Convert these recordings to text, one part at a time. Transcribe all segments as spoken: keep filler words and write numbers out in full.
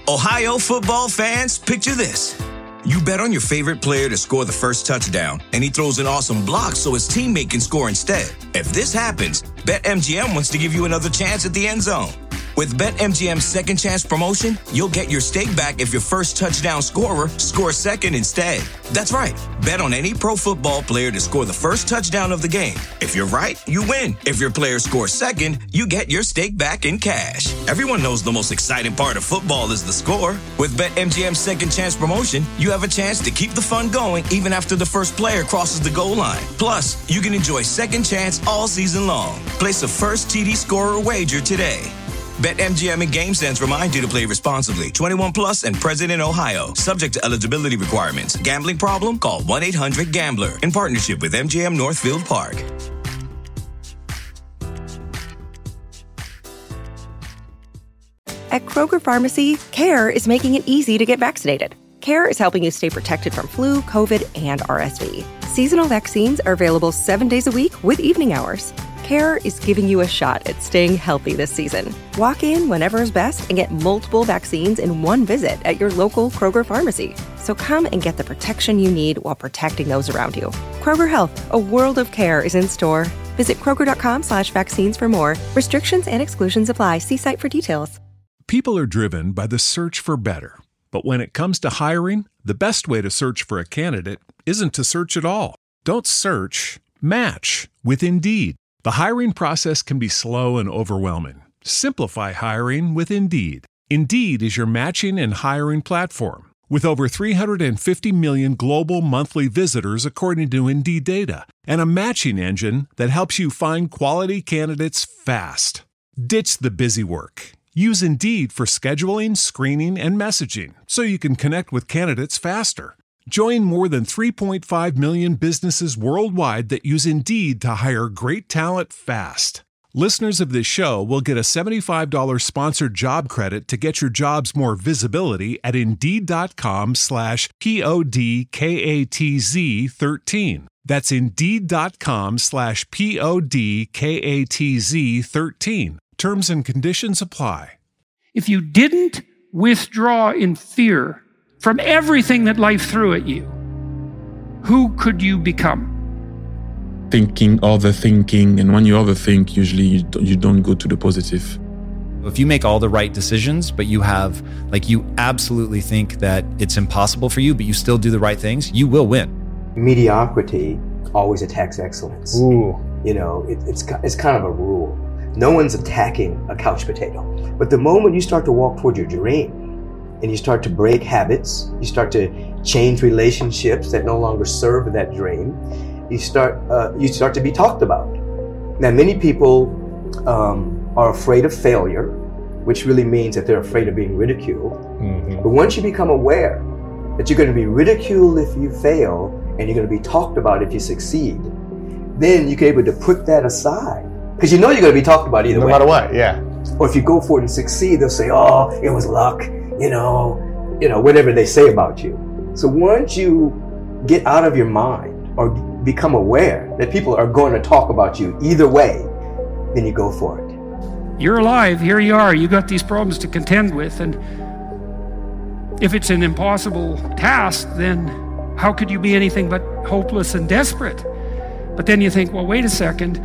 Ohio football fans, picture this. You bet on your favorite player to score the first touchdown, and he throws an awesome block so his teammate can score instead. If this happens, BetMGM wants to give you another chance at the end zone. With BetMGM's Second Chance promotion, you'll get your stake back if your first touchdown scorer scores second instead. That's right. Bet on any pro football player to score the first touchdown of the game. If you're right, you win. If your player scores second, you get your stake back in cash. Everyone knows the most exciting part of football is the score. With BetMGM's Second Chance promotion, you have a chance to keep the fun going even after the first player crosses the goal line. Plus, you can enjoy Second Chance all season long. Place a first T D scorer wager today. BetMGM and GameSense remind you to play responsibly. twenty-one plus and present in Ohio. Subject to eligibility requirements. Gambling problem? Call one eight hundred gambler. In partnership with M G M Northfield Park. At Kroger Pharmacy, CARE is making it easy to get vaccinated. CARE is helping you stay protected from flu, COVID, and R S V. Seasonal vaccines are available seven days a week with evening hours. CARE is giving you a shot at staying healthy this season. Walk in whenever is best and get multiple vaccines in one visit at your local Kroger pharmacy. So come and get the protection you need while protecting those around you. Kroger Health, a world of care is in store. Visit Kroger.com slash vaccines for more. Restrictions and exclusions apply. See site for details. People are driven by the search for better. But when it comes to hiring, the best way to search for a candidate isn't to search at all. Don't search, match with Indeed. The hiring process can be slow and overwhelming. Simplify hiring with Indeed. Indeed is your matching and hiring platform. With over three hundred fifty million global monthly visitors according to Indeed data, and a matching engine that helps you find quality candidates fast. Ditch the busy work. Use Indeed for scheduling, screening, and messaging so you can connect with candidates faster. Join more than three point five million businesses worldwide that use Indeed to hire great talent fast. Listeners of this show will get a seventy-five dollars sponsored job credit to get your jobs more visibility at Indeed.com slash P-O-D-K-A-T-Z 13. That's Indeed.com slash P-O-D-K-A-T-Z 13. Terms and conditions apply. If you didn't withdraw in fear from everything that life threw at you, who could you become? Thinking, overthinking, and when you overthink, usually you don't, you don't go to the positive. If you make all the right decisions, but you have, like, you absolutely think that it's impossible for you, but you still do the right things, you will win. Mediocrity always attacks excellence. Ooh. You know, it, it's it's kind of a rule. No one's attacking a couch potato. But the moment you start to walk toward your dream, and you start to break habits, you start to change relationships that no longer serve that dream, you start uh, you start to be talked about. Now, many people um, are afraid of failure, which really means that they're afraid of being ridiculed. Mm-hmm. But once you become aware that you're going to be ridiculed if you fail, and you're going to be talked about if you succeed, then you're able to put that aside. Because you know you're going to be talked about either no way. No matter what, yeah. Or if you go for it and succeed, they'll say, oh, it was luck, you know, you know, whatever they say about you. So once you get out of your mind or become aware that people are going to talk about you either way, then you go for it. You're alive, here you are, you got these problems to contend with, and if it's an impossible task, then how could you be anything but hopeless and desperate? But then you think, well, wait a second,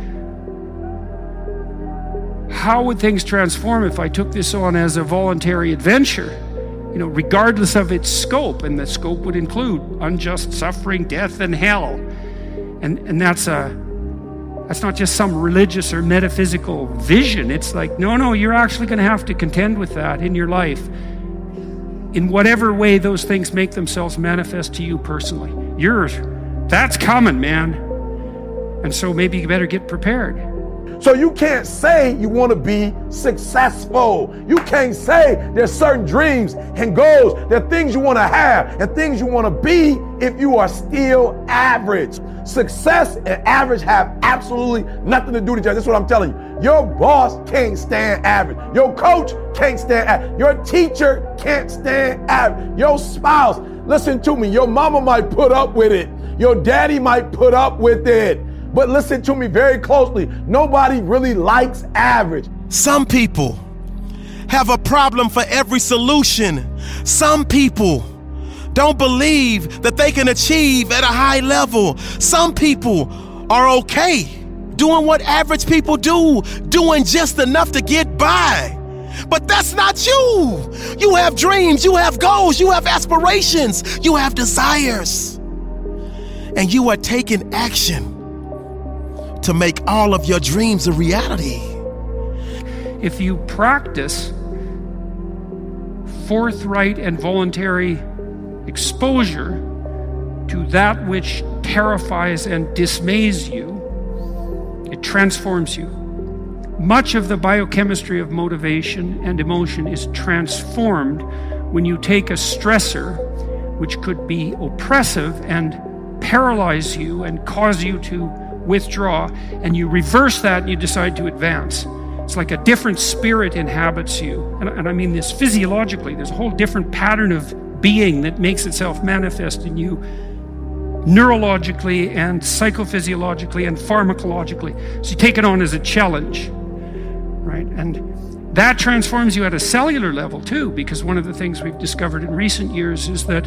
how would things transform if I took this on as a voluntary adventure? You know, regardless of its scope, and the scope would include unjust suffering, death, and hell. And and that's a that's not just some religious or metaphysical vision. It's like, no, no, you're actually going to have to contend with that in your life, in whatever way those things make themselves manifest to you personally. You're, that's coming, man. And so maybe you better get prepared. So you can't say you want to be successful. You can't say there's certain dreams and goals, there are things you want to have and things you want to be if you are still average. Success and average have absolutely nothing to do with each other. That's what I'm telling you. Your boss can't stand average. Your coach can't stand average. Your teacher can't stand average. Your spouse, listen to me, your mama might put up with it. Your daddy might put up with it. But listen to me very closely. Nobody really likes average. Some people have a problem for every solution, Some people don't believe that they can achieve at a high level. Some people are okay doing what average people do, doing just enough to get by. But that's not you. You have dreams, you have goals, you have aspirations, you have desires. And you are taking action to make all of your dreams a reality. If you practice forthright and voluntary exposure to that which terrifies and dismays you, it transforms you. Much of the biochemistry of motivation and emotion is transformed when you take a stressor which could be oppressive and paralyze you and cause you to withdraw, and you reverse that and you decide to advance. It's like a different spirit inhabits you. And, and I mean this physiologically. There's a whole different pattern of being that makes itself manifest in you neurologically and psychophysiologically and pharmacologically. So you take it on as a challenge, right? And that transforms you at a cellular level too, because one of the things we've discovered in recent years is that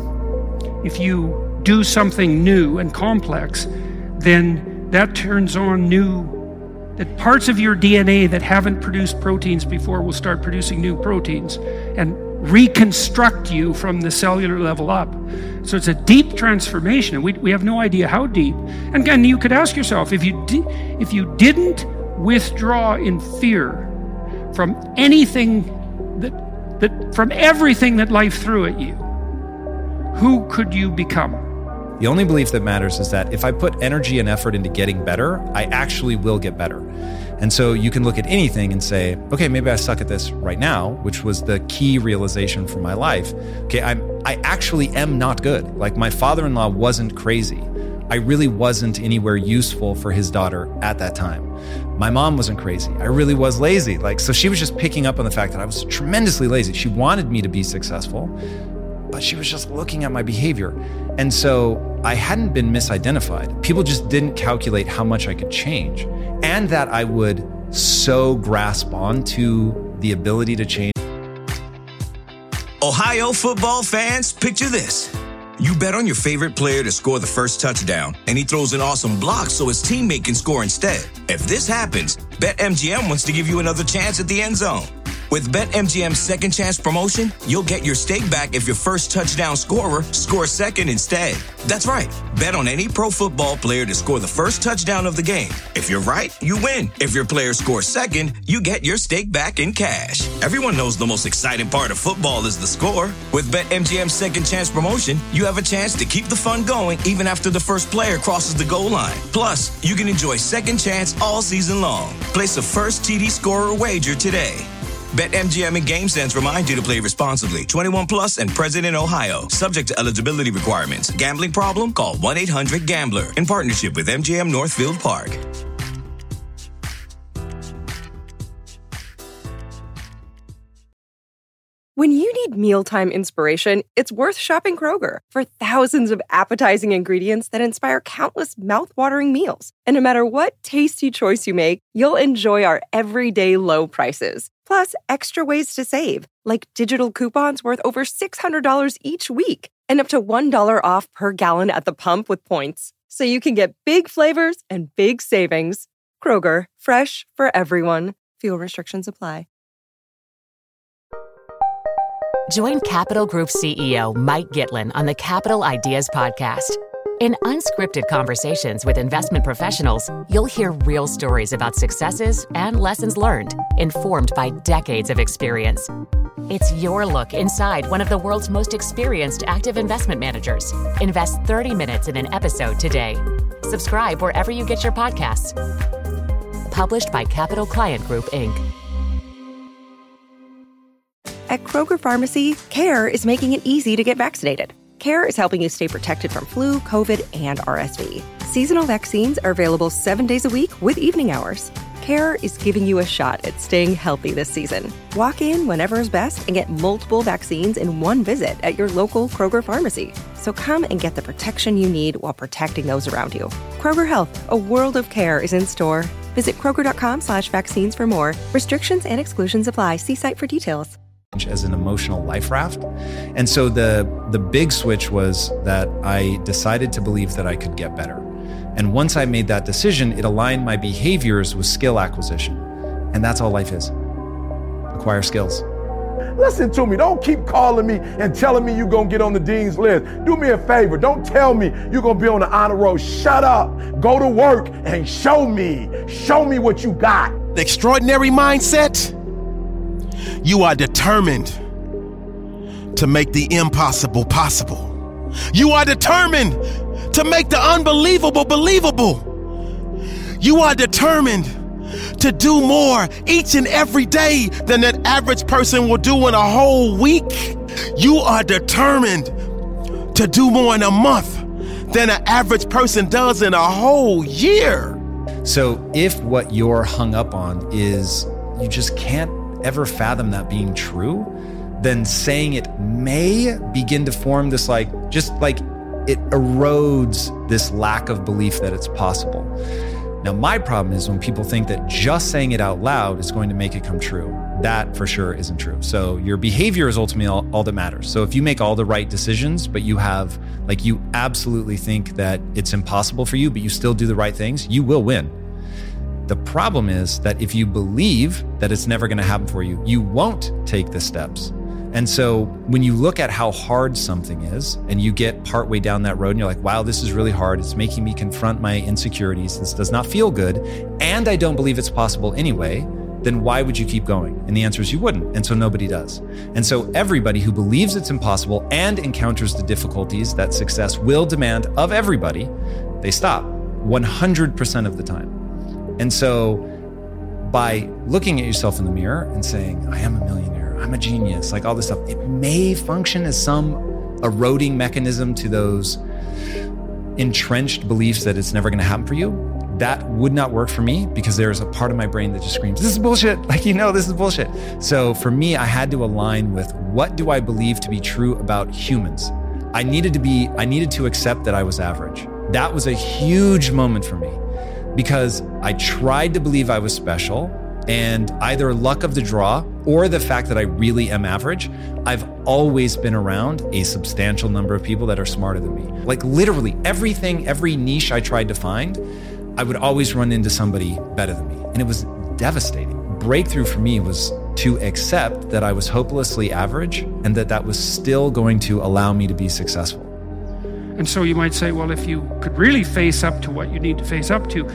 if you do something new and complex, then that turns on new, that parts of your D N A that haven't produced proteins before will start producing new proteins and reconstruct you from the cellular level up. So it's a deep transformation, and we, we have no idea how deep. And again, you could ask yourself, if you di- if you didn't withdraw in fear from anything that that from everything that life threw at you, who could you become? The only belief that matters is that if I put energy and effort into getting better, I actually will get better. And so you can look at anything and say, okay, maybe I suck at this right now, which was the key realization for my life. Okay, I'm, I actually am not good. Like, my father-in-law wasn't crazy. I really wasn't anywhere useful for his daughter at that time. My mom wasn't crazy. I really was lazy. Like, so she was just picking up on the fact that I was tremendously lazy. She wanted me to be successful, but she was just looking at my behavior. And so I hadn't been misidentified. People just didn't calculate how much I could change, and that I would so grasp onto the ability to change. Ohio football fans, picture this. You bet on your favorite player to score the first touchdown, and he throws an awesome block so his teammate can score instead. If this happens, BetMGM wants to give you another chance at the end zone. With BetMGM's second chance promotion, you'll get your stake back if your first touchdown scorer scores second instead. That's right. Bet on any pro football player to score the first touchdown of the game. If you're right, you win. If your player scores second, you get your stake back in cash. Everyone knows the most exciting part of football is the score. With BetMGM's second chance promotion, you have a chance to keep the fun going even after the first player crosses the goal line. Plus, you can enjoy second chance all season long. Place a first T D scorer wager today. BetMGM and GameSense remind you to play responsibly. twenty-one plus and present in Ohio. Subject to eligibility requirements. Gambling problem? Call one eight hundred gambler. In partnership with M G M Northfield Park. When you need mealtime inspiration, it's worth shopping Kroger for thousands of appetizing ingredients that inspire countless mouthwatering meals. And no matter what tasty choice you make, you'll enjoy our everyday low prices. Plus, extra ways to save, like digital coupons worth over six hundred dollars each week and up to one dollar off per gallon at the pump with points. So you can get big flavors and big savings. Kroger, fresh for everyone. Fuel restrictions apply. Join Capital Group C E O Mike Gitlin on the Capital Ideas Podcast. In unscripted conversations with investment professionals, you'll hear real stories about successes and lessons learned, informed by decades of experience. It's your look inside one of the world's most experienced active investment managers. Invest thirty minutes in an episode today. Subscribe wherever you get your podcasts. Published by Capital Client Group, Incorporated. At Kroger Pharmacy, CARE is making it easy to get vaccinated. CARE is helping you stay protected from flu, COVID, and R S V. Seasonal vaccines are available seven days a week with evening hours. CARE is giving you a shot at staying healthy this season. Walk in whenever is best and get multiple vaccines in one visit at your local Kroger Pharmacy. So come and get the protection you need while protecting those around you. Kroger Health, a world of care, is in store. Visit Kroger.com slash vaccines for more. Restrictions and exclusions apply. See site for details. as an emotional life raft. And so the the big switch was that I decided to believe that I could get better. And once I made that decision, it aligned my behaviors with skill acquisition. And that's all life is. Acquire skills. Listen to me. Don't keep calling me and telling me you're going to get on the dean's list. Do me a favor. Don't tell me you're going to be on the honor roll. Shut up. Go to work and show me. Show me what you got. The extraordinary mindset. You are determined to make the impossible possible. You are determined to make the unbelievable believable. You are determined to do more each and every day than that average person will do in a whole week. You are determined to do more in a month than an average person does in a whole year. So if what you're hung up on is you just can't ever fathom that being true, then saying it may begin to form this like, just like it erodes this lack of belief that it's possible. Now, my problem is when people think that just saying it out loud is going to make it come true. That for sure isn't true. So your behavior is ultimately all, all that matters. So if you make all the right decisions, but you have, like you absolutely think that it's impossible for you, but you still do the right things, you will win. The problem is that if you believe that it's never going to happen for you, you won't take the steps. And so when you look at how hard something is and you get partway down that road and you're like, wow, this is really hard. It's making me confront my insecurities. This does not feel good. And I don't believe it's possible anyway. Then why would you keep going? And the answer is you wouldn't. And so nobody does. And so everybody who believes it's impossible and encounters the difficulties that success will demand of everybody, they stop one hundred percent of the time. And so by looking at yourself in the mirror and saying, I am a millionaire, I'm a genius, like all this stuff, it may function as some eroding mechanism to those entrenched beliefs that it's never going to happen for you. That would not work for me because there's a part of my brain that just screams, this is bullshit. Like, you know, this is bullshit. So for me, I had to align with what do I believe to be true about humans? I needed to be, I needed to accept that I was average. That was a huge moment for me because I tried to believe I was special. And either luck of the draw or the fact that I really am average, I've always been around a substantial number of people that are smarter than me. Like literally everything, every niche I tried to find, I would always run into somebody better than me. And it was devastating. Breakthrough for me was to accept that I was hopelessly average and that that was still going to allow me to be successful. And so you might say, well, if you could really face up to what you need to face up to,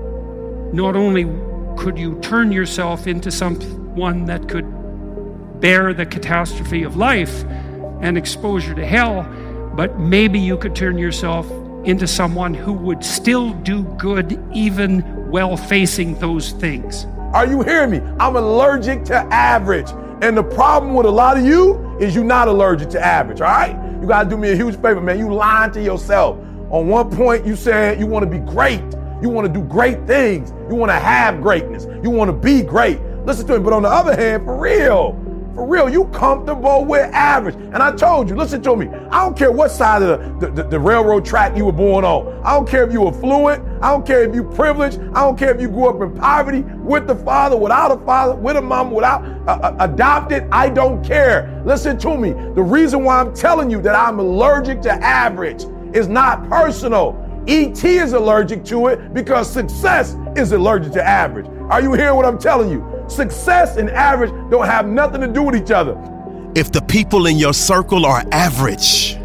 not only could you turn yourself into someone that could bear the catastrophe of life and exposure to hell, but maybe you could turn yourself into someone who would still do good even while facing those things. Are you hearing me? I'm allergic to average. And the problem with a lot of you is you're not allergic to average, all right? You gotta do me a huge favor, man. You lying to yourself. On one point, you said you wanna be great. You want to do great things. You want to have greatness. You want to be great. Listen to me. But on the other hand, for real, for real, you comfortable with average. And I told you, listen to me. I don't care what side of the, the, the, the railroad track you were born on. I don't care if you were fluent. I don't care if you privileged. I don't care if you grew up in poverty, with the father, without a father, with a mom, without uh, uh, adopted. I don't care. Listen to me. The reason why I'm telling you that I'm allergic to average is not personal. E T is allergic to it because success is allergic to average. Are you hearing what I'm telling you? Success and average don't have nothing to do with each other. If the people in your circle are average,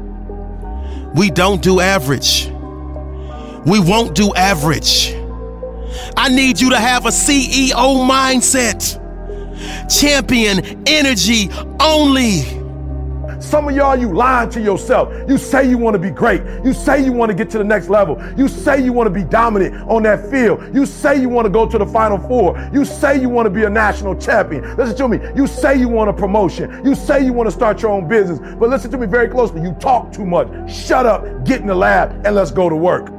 we don't do average. We won't do average. I need you to have a C E O mindset. Champion energy only. Some of y'all, you lying to yourself. You say you want to be great. You say you want to get to the next level. You say you want to be dominant on that field. You say you want to go to the Final Four. You say you want to be a national champion. Listen to me. You say you want a promotion. You say you want to start your own business. But listen to me very closely. You talk too much. Shut up, get in the lab, and let's go to work.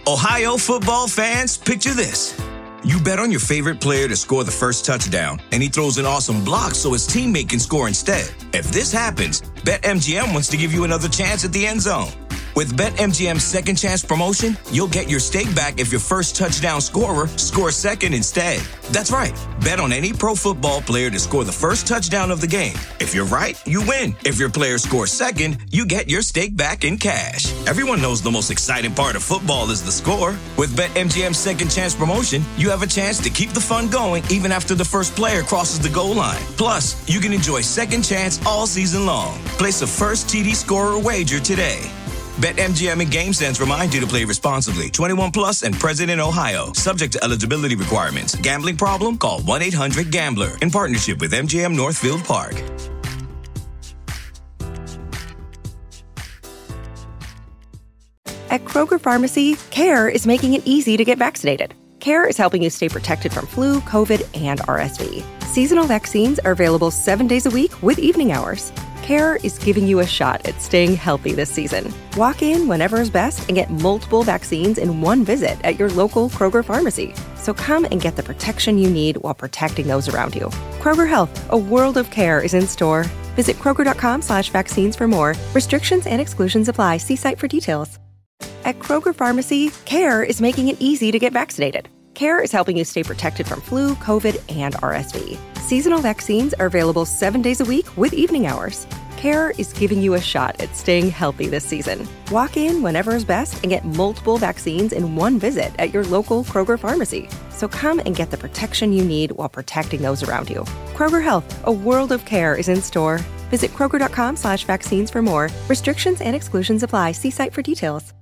Ohio football fans, picture this. You bet on your favorite player to score the first touchdown, and he throws an awesome block so his teammate can score instead. If this happens, BetMGM wants to give you another chance at the end zone. With BetMGM's second chance promotion, you'll get your stake back if your first touchdown scorer scores second instead. That's right. Bet on any pro football player to score the first touchdown of the game. If you're right, you win. If your player scores second, you get your stake back in cash. Everyone knows the most exciting part of football is the score. With BetMGM's second chance promotion, you have a chance to keep the fun going even after the first player crosses the goal line. Plus, you can enjoy second chance all season long. Place a first T D scorer wager today. BetMGM and GameSense remind you to play responsibly. twenty-one plus and present in Ohio. Subject to eligibility requirements. Gambling problem? Call one eight hundred gambler. In partnership with M G M Northfield Park. At Kroger Pharmacy, CARE is making it easy to get vaccinated. CARE is helping you stay protected from flu, COVID, and R S V. Seasonal vaccines are available seven days a week with evening hours. CARE is giving you a shot at staying healthy this season. Walk in whenever is best and get multiple vaccines in one visit at your local Kroger pharmacy. So come and get the protection you need while protecting those around you. Kroger Health, a world of care is in store. Visit Kroger.com slash vaccines for more. Restrictions and exclusions apply. See site for details. At Kroger Pharmacy, CARE is making it easy to get vaccinated. CARE is helping you stay protected from flu, COVID, and R S V. Seasonal vaccines are available seven days a week with evening hours. CARE is giving you a shot at staying healthy this season. Walk in whenever is best and get multiple vaccines in one visit at your local Kroger pharmacy. So come and get the protection you need while protecting those around you. Kroger Health, a world of care is in store. Visit Kroger.com slash vaccines for more. Restrictions and exclusions apply. See site for details.